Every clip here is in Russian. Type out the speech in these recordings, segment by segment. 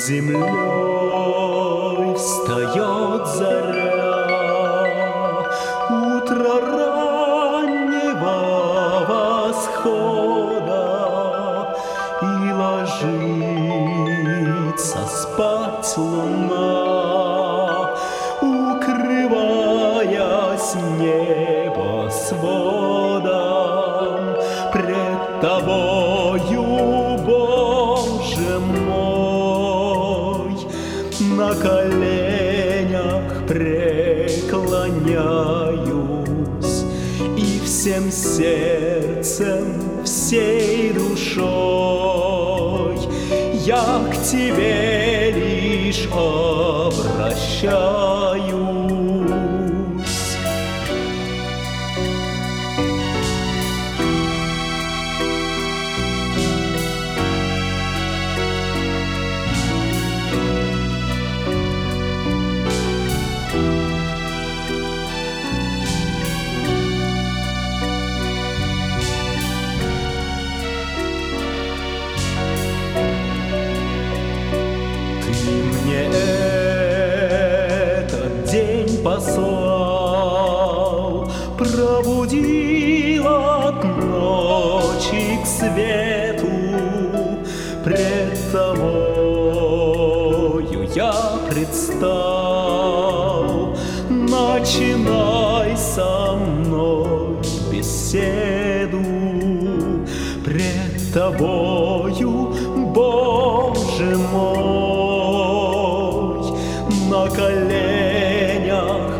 землей встает заря, утро раннего восхода, и ложится спать луна, укрываясь небосводом пред тобою, Боже мой, на коленях преклоняюсь и всем сердцем, всей душой я к тебе лишь обращаюсь. Послал, пробудил от ночи к свету, пред тобою я предстал. Начинай со мной беседу, пред тобою, Боже мой, на коленях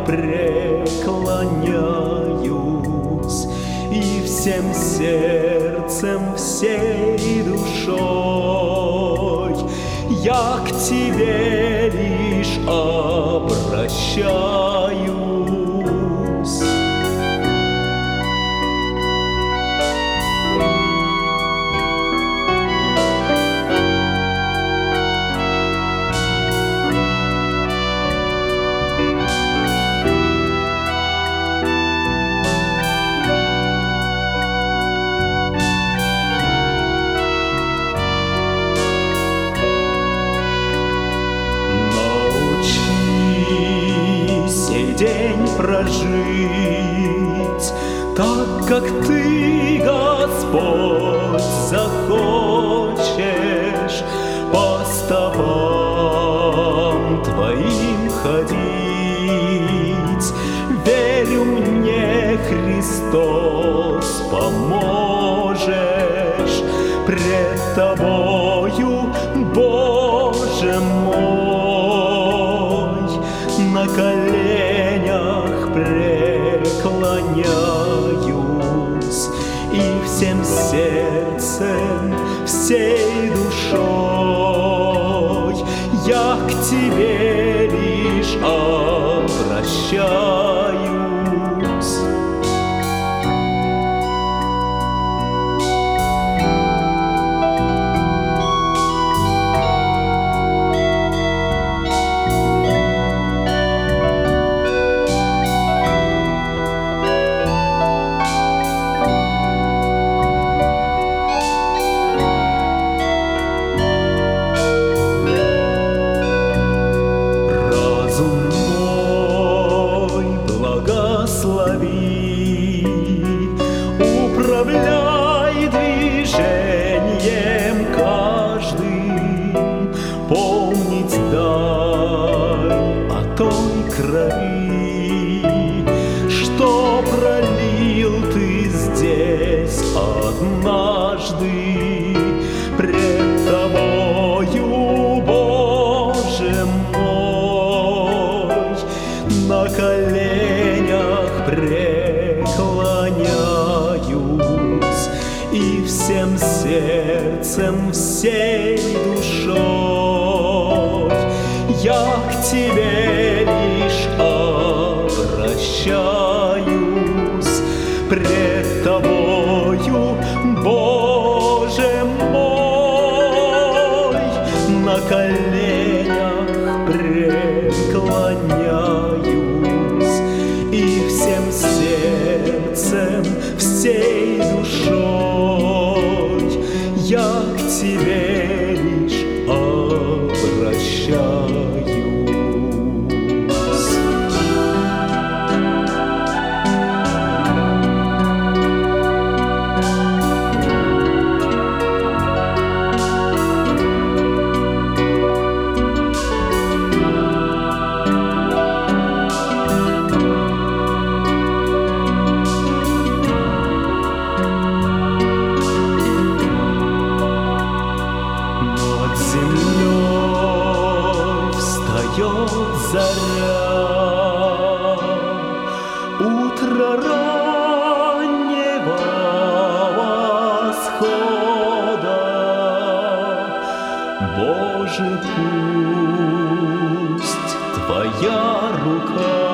преклоняюсь и всем сердцем, всей душой я к тебе лишь обращаюсь. День прожить так, как ты, Господь, захочешь, по стопам твоим ходить. Верю, мне Христос поможешь, пред тобою, Боже мой, на коленях преклоняюсь и всем сердцем, всей душой я к тебе лишь обращаюсь. Управляй движением каждым, помнить дай о той крови, что пролил ты здесь однажды, пред тобою, Боже мой, на коленях преклоняюсь и всем сердцем, всей душой я к тебе лишь обращаюсь, пред тобою, Боже мой, на коленях преклоняюсь и всем сердцем, всей душой я к тебе лишь обращаюсь. встает заря, утро раннего восхода. Боже, пусть Твоя рука